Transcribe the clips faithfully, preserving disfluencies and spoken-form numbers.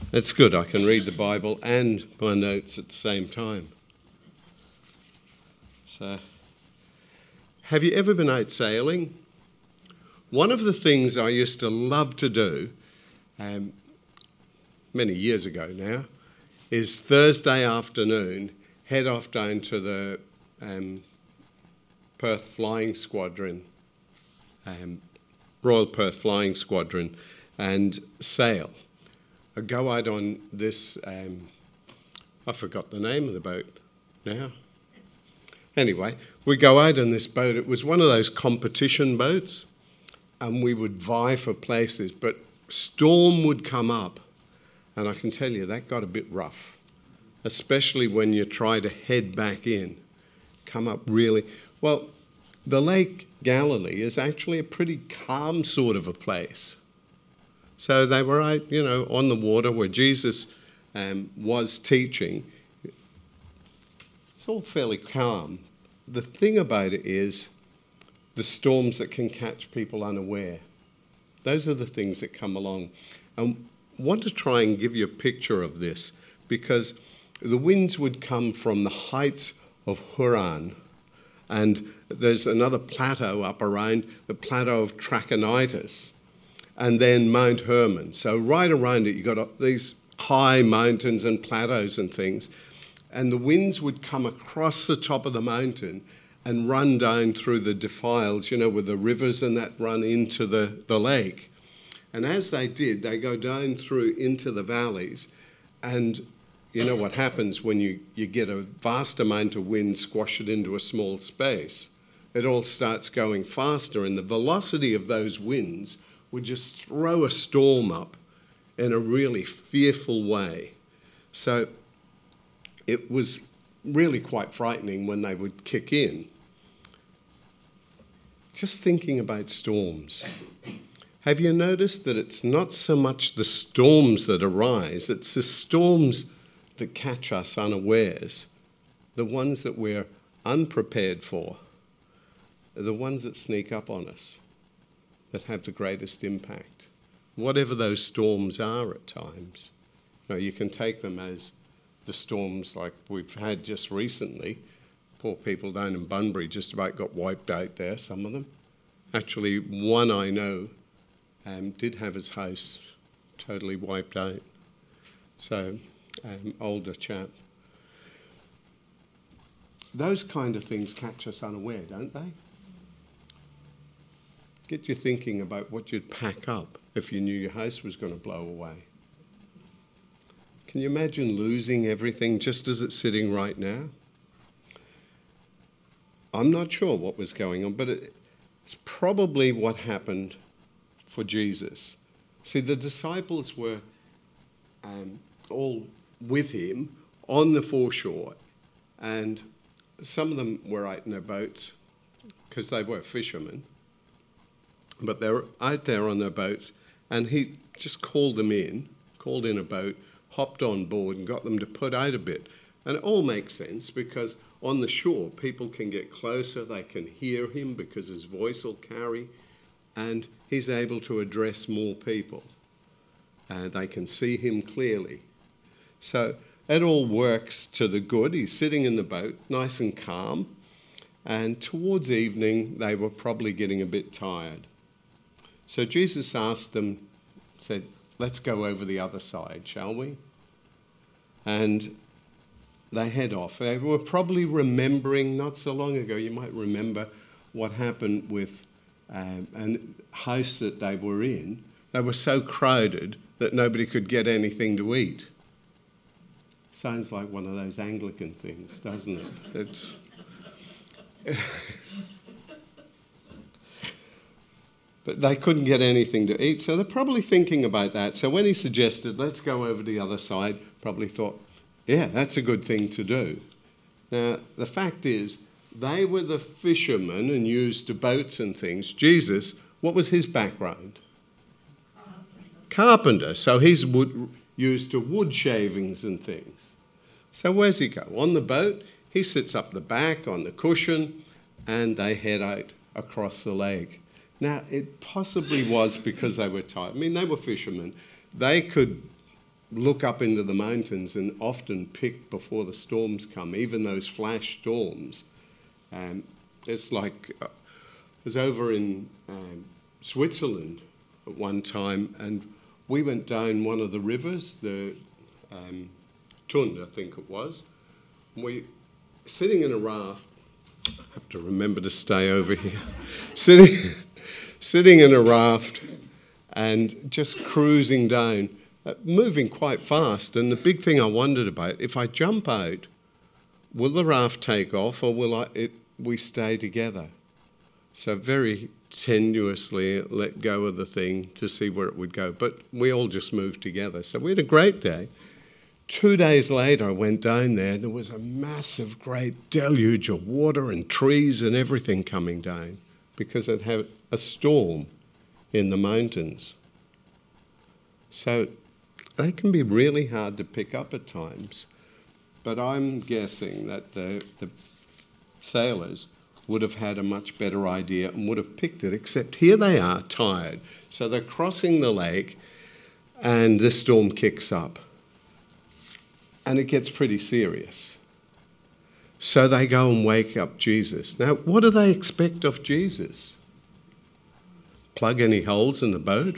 It's good, I can read the Bible and my notes at the same time. So, have you ever been out sailing? One of the things I used to love to do, um, many years ago now, is Thursday afternoon, head off down to the um, Perth Flying Squadron, um, Royal Perth Flying Squadron, and sail. I go out on this, um, I forgot the name of the boat now. Anyway, we go out on this boat. It was one of those competition boats, and we would vie for places, but storm would come up, and I can tell you that got a bit rough, especially when you try to head back in, come up really. Well, the Lake Galilee is actually a pretty calm sort of a place. So they were out, you know, on the water where Jesus um, was teaching. It's all fairly calm. The thing about it is the storms that can catch people unaware. Those are the things that come along. And I want to try and give you a picture of this, because the winds would come from the heights of Huron, and there's another plateau up around the plateau of Trachonitis, and then Mount Hermon. So right around it, you've got these high mountains and plateaus and things, and the winds would come across the top of the mountain and run down through the defiles, you know, with the rivers and that run into the, the lake. And as they did, they go down through into the valleys, and you know what happens when you, you get a vast amount of wind, squash it into a small space. It all starts going faster, and the velocity of those winds would just throw a storm up in a really fearful way. So it was really quite frightening when they would kick in. Just thinking about storms. Have you noticed that it's not so much the storms that arise, it's the storms that catch us unawares, the ones that we're unprepared for, the ones that sneak up on us, that have the greatest impact, whatever those storms are at times. You know, you can take them as the storms like we've had just recently. Poor people down in Bunbury just about got wiped out there, some of them. Actually, one I know um, did have his house totally wiped out. So, um, older chap. Those kind of things catch us unaware, don't they? Get you thinking about what you'd pack up if you knew your house was going to blow away. Can you imagine losing everything just as it's sitting right now? I'm not sure what was going on, but it's probably what happened for Jesus. See, the disciples were um, all with him on the foreshore, and some of them were out in their boats because they were fishermen. But they were out there on their boats, and he just called them in, called in a boat, hopped on board and got them to put out a bit. And it all makes sense, because on the shore, people can get closer, they can hear him because his voice will carry, and he's able to address more people. And they can see him clearly. So it all works to the good. He's sitting in the boat, nice and calm, and towards evening, they were probably getting a bit tired. So Jesus asked them, said, let's go over the other side, shall we? And they head off. They were probably remembering, not so long ago, you might remember what happened with um, a house that they were in. They were so crowded that nobody could get anything to eat. Sounds like one of those Anglican things, doesn't it? It's... But they couldn't get anything to eat, so they're probably thinking about that. So when he suggested, let's go over to the other side, probably thought, yeah, that's a good thing to do. Now, the fact is, they were the fishermen and used boats and things. Jesus, what was his background? Carpenter. So he's wood, used to wood shavings and things. So where's he go? On the boat, he sits up the back on the cushion, and they head out across the lake. Now, it possibly was because they were tired. I mean, they were fishermen. They could look up into the mountains and often pick before the storms come, even those flash storms. Um, it's like uh, I was over in um, Switzerland at one time, and we went down one of the rivers, the um, Thun, I think it was. We sitting in a raft. I have to remember to stay over here. sitting, sitting in a raft and just cruising down, uh, moving quite fast. And the big thing I wondered about, if I jump out, will the raft take off, or will I, it, we stay together? So very tenuously let go of the thing to see where it would go. But we all just moved together. So we had a great day. Two days later, I went down there. There was a massive, great deluge of water and trees and everything coming down because it had a storm in the mountains. So they can be really hard to pick up at times. But I'm guessing that the, the sailors would have had a much better idea and would have picked it, except here they are, tired. So they're crossing the lake and the storm kicks up. And it gets pretty serious. So they go and wake up Jesus. Now, what do they expect of Jesus? Plug any holes in the boat?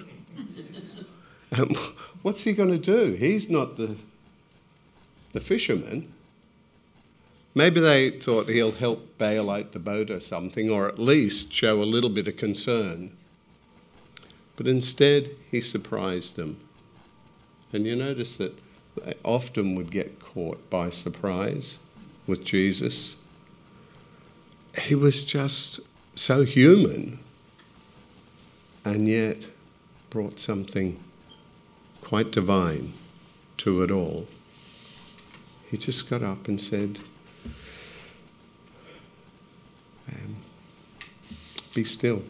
um, what's he going to do? He's not the, the fisherman. Maybe they thought he'll help bail out the boat or something, or at least show a little bit of concern. But instead, he surprised them. And you notice that they often would get caught by surprise with Jesus. He was just so human, and yet brought something quite divine to it all. He just got up and said, um, be still.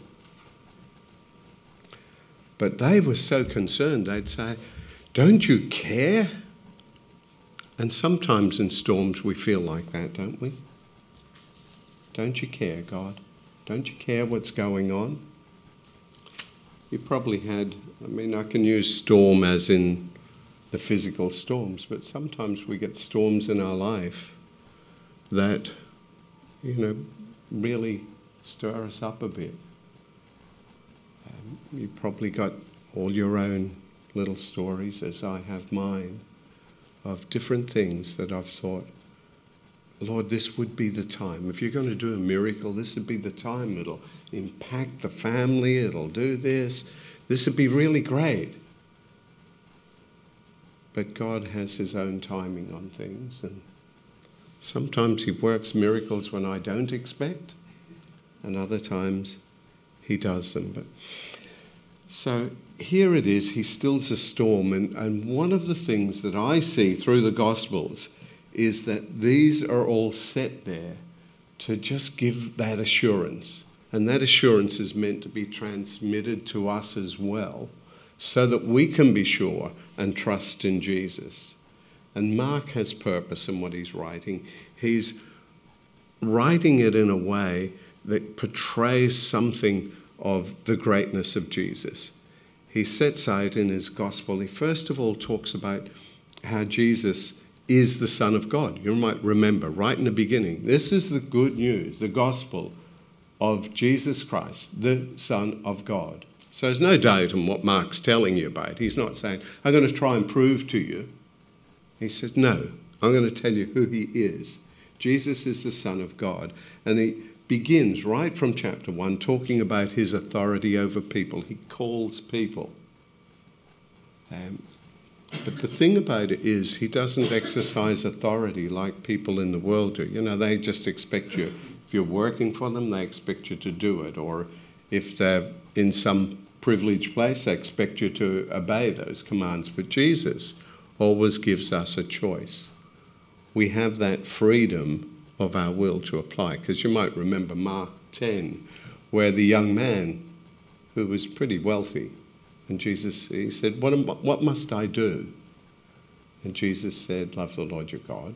But they were so concerned, they'd say, don't you care? And sometimes in storms we feel like that, don't we? Don't you care, God? Don't you care what's going on? You probably had, I mean, I can use storm as in the physical storms, but sometimes we get storms in our life that, you know, really stir us up a bit. Um, you probably got all your own little stories, as I have mine, of different things that I've thought, Lord, this would be the time. If you're going to do a miracle, this would be the time. It'll impact the family. It'll do this. This would be really great. But God has his own timing on things. And sometimes he works miracles when I don't expect. And other times he does them. But so here it is, he stills a storm, and, and one of the things that I see through the Gospels is that these are all set there to just give that assurance. And that assurance is meant to be transmitted to us as well, so that we can be sure and trust in Jesus. And Mark has purpose in what he's writing. He's writing it in a way that portrays something of the greatness of Jesus. He sets out in his gospel, he first of all talks about how Jesus is the Son of God. You might remember right in the beginning, this is the good news, the gospel of Jesus Christ, the Son of God. So there's no doubt in what Mark's telling you about. He's not saying, I'm going to try and prove to you. He says, no, I'm going to tell you who he is. Jesus is the Son of God. And he begins right from chapter one talking about his authority over people. He calls people. Um, but the thing about it is he doesn't exercise authority like people in the world do. You know, they just expect you. If you're working for them, they expect you to do it. Or if they're in some privileged place, they expect you to obey those commands. But Jesus always gives us a choice. We have that freedom of our will to apply. Because you might remember Mark ten, where the young man who was pretty wealthy, and Jesus, he said, what, am, what must I do? And Jesus said, love the Lord your God.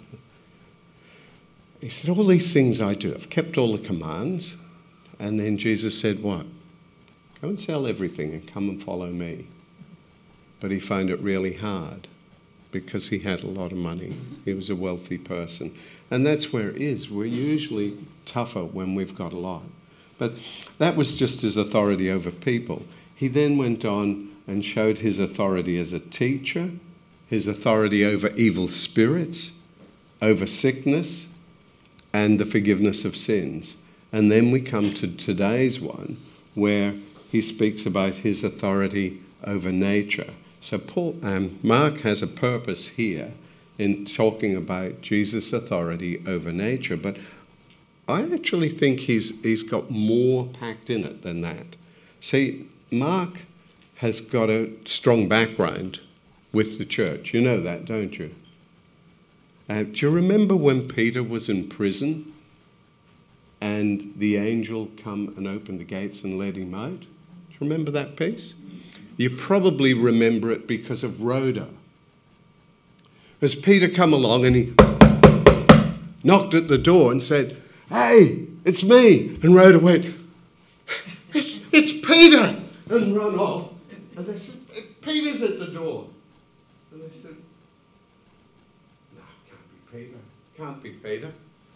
He said, all these things I do. I've kept all the commands. And then Jesus said, what? Go and sell everything and come and follow me. But he found it really hard. because he had a lot of money. He was a wealthy person. And that's where it is. We're usually tougher when we've got a lot. But that was just his authority over people. He then went on and showed his authority as a teacher, his authority over evil spirits, over sickness, and the forgiveness of sins. And then we come to today's one, where he speaks about his authority over nature. So Paul, um, Mark has a purpose here in talking about Jesus' authority over nature, but I actually think he's he's got more packed in it than that. See, Mark has got a strong background with the church. You know that, don't you? Uh, do you remember when Peter was in prison and the angel come and opened the gates and let him out? Do you remember that piece? You probably remember it because of Rhoda. As Peter come along and he knocked at the door and said, "Hey, it's me." And Rhoda went, it's, it's Peter, and run off. And they said, "Peter's at the door." And they said, "No, can't be Peter. Can't be Peter."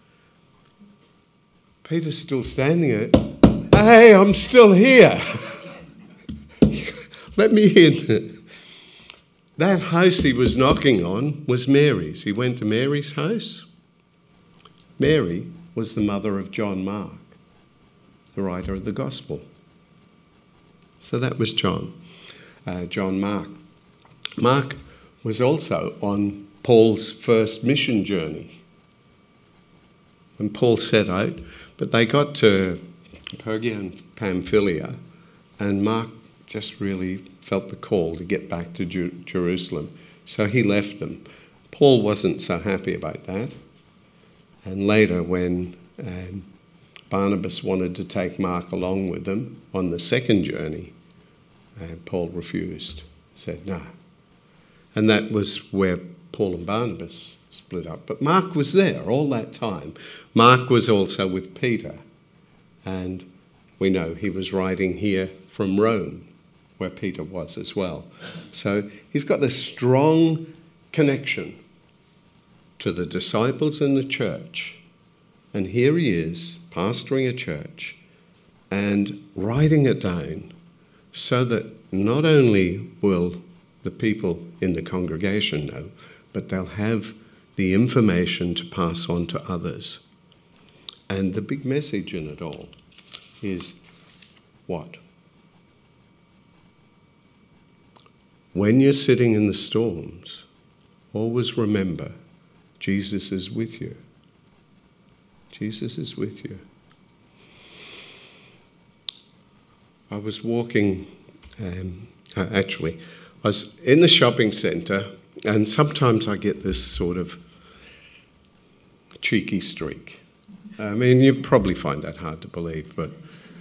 Peter's still standing there. "Hey, I'm still here." Let me in. That house he was knocking on was Mary's. He went to Mary's house. Mary was the mother of John Mark, the writer of the Gospel. So that was John, uh, John Mark. Mark was also on Paul's first mission journey. And Paul set out, but they got to Perga and Pamphylia, and Mark just really felt the call to get back to Jer- Jerusalem. So he left them. Paul wasn't so happy about that. And later, when um, Barnabas wanted to take Mark along with them on the second journey, uh, Paul refused, said no. And that was where Paul and Barnabas split up. But Mark was there all that time. Mark was also with Peter. And we know he was writing here from Rome, where Peter was as well. So he's got this strong connection to the disciples in the church. And here he is, pastoring a church and writing it down so that not only will the people in the congregation know, but they'll have the information to pass on to others. And the big message in it all is what? When you're sitting in the storms, always remember Jesus is with you. Jesus is with you. I was walking, um, actually, I was in the shopping centre, and sometimes I get this sort of cheeky streak. I mean, you probably find that hard to believe, but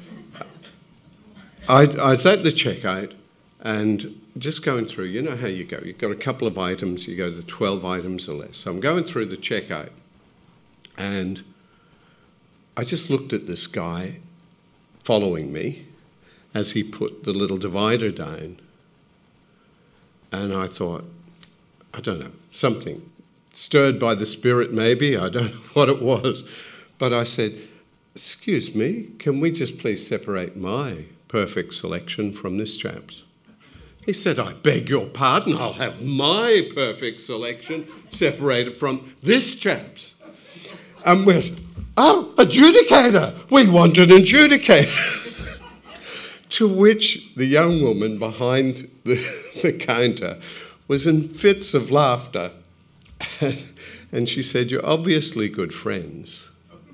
I, I was at the checkout and just going through, you know how you go. You've got a couple of items, you go to twelve items or less. So I'm going through the checkout, and I just looked at this guy following me as he put the little divider down. And I thought, I don't know, something stirred by the Spirit maybe, I don't know what it was. But I said, "Excuse me, can we just please separate my perfect selection from this chap's?" He said, "I beg your pardon, I'll have my perfect selection separated from this chap's." And we're, "Oh, adjudicator, we want an adjudicator." To which the young woman behind the, the counter was in fits of laughter. And she said, "You're obviously good friends."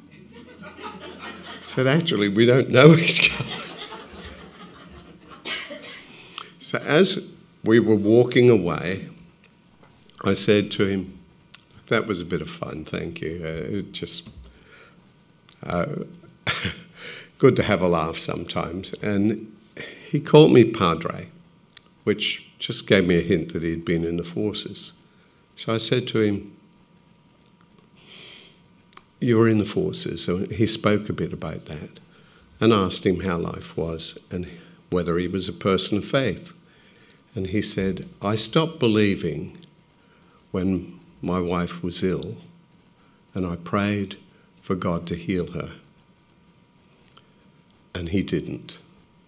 I said, "Actually, we don't know each other." So as we were walking away, I said to him, "That was a bit of fun, thank you. Uh, it just uh, good to have a laugh sometimes." And he called me Padre, which just gave me a hint that he'd been in the forces. So I said to him, "You were in the forces." So he spoke a bit about that and asked him how life was and whether he was a person of faith. And he said, "I stopped believing when my wife was ill, and I prayed for God to heal her. And he didn't.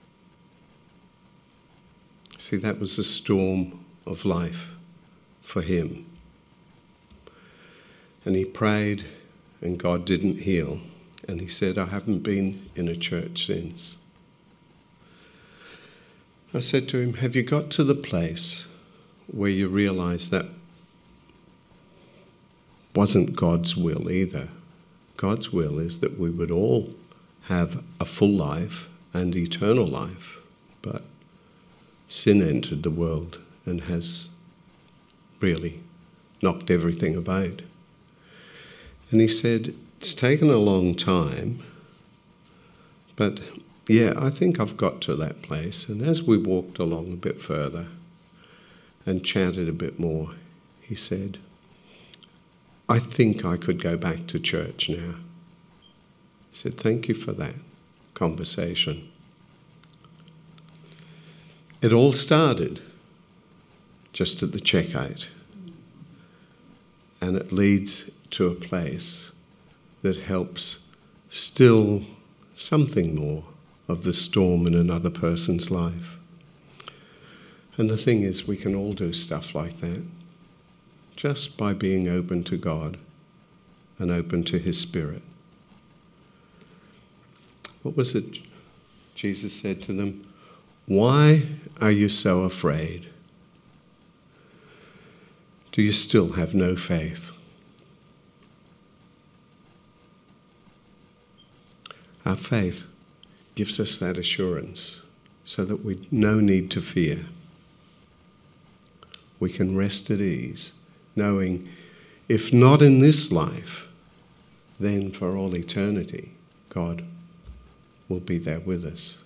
See, that was the storm of life for him. And he prayed, and God didn't heal. And he said, I haven't been in a church since. I said to him, have you got to the place where you realise that wasn't God's will either? God's will is that we would all have a full life and eternal life. But sin entered the world and has really knocked everything about. And he said, it's taken a long time, but yeah, I think I've got to that place. And as we walked along a bit further and chatted a bit more, he said, I think I could go back to church now. I said, thank you for that conversation. It all started just at the checkout, and it leads to a place that helps still something more of the storm in another person's life. And the thing is, we can all do stuff like that just by being open to God and open to his Spirit. What was it Jesus said to them? Why are you so afraid? Do you still have no faith? Our faith gives us that assurance so that we no need to fear. We can rest at ease, knowing if not in this life, then for all eternity, God will be there with us.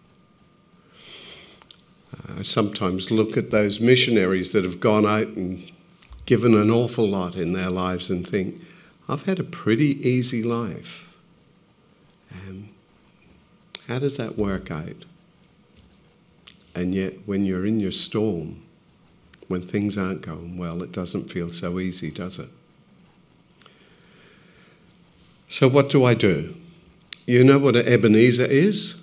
I sometimes look at those missionaries that have gone out and given an awful lot in their lives and think, I've had a pretty easy life. Um, how does that work out? And yet when you're in your storm, when things aren't going well, it doesn't feel so easy, does it? So what do I do? You know what an Ebenezer is?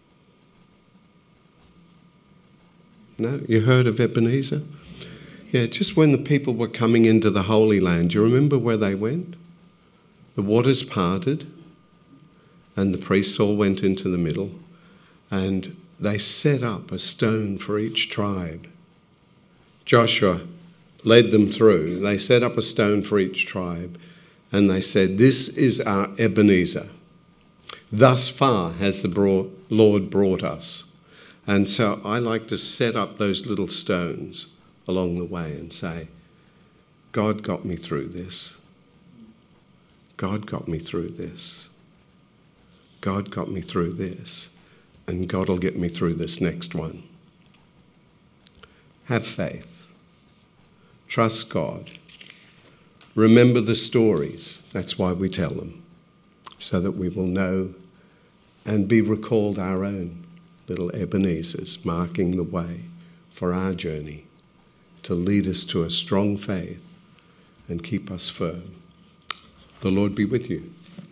No? You heard of Ebenezer? Yeah, just when the people were coming into the Holy Land, do you remember where they went? The waters parted, and the priests all went into the middle, and they set up a stone for each tribe. Joshua led them through. They set up a stone for each tribe, and they said, this is our Ebenezer. Thus far has the brought, Lord brought us. And so I like to set up those little stones along the way and say, God got me through this. God got me through this. God got me through this. And God will get me through this next one. Have faith. Trust God. Remember the stories. That's why we tell them. So that we will know and be recalled our own little Ebenezers, marking the way for our journey to lead us to a strong faith and keep us firm. The Lord be with you.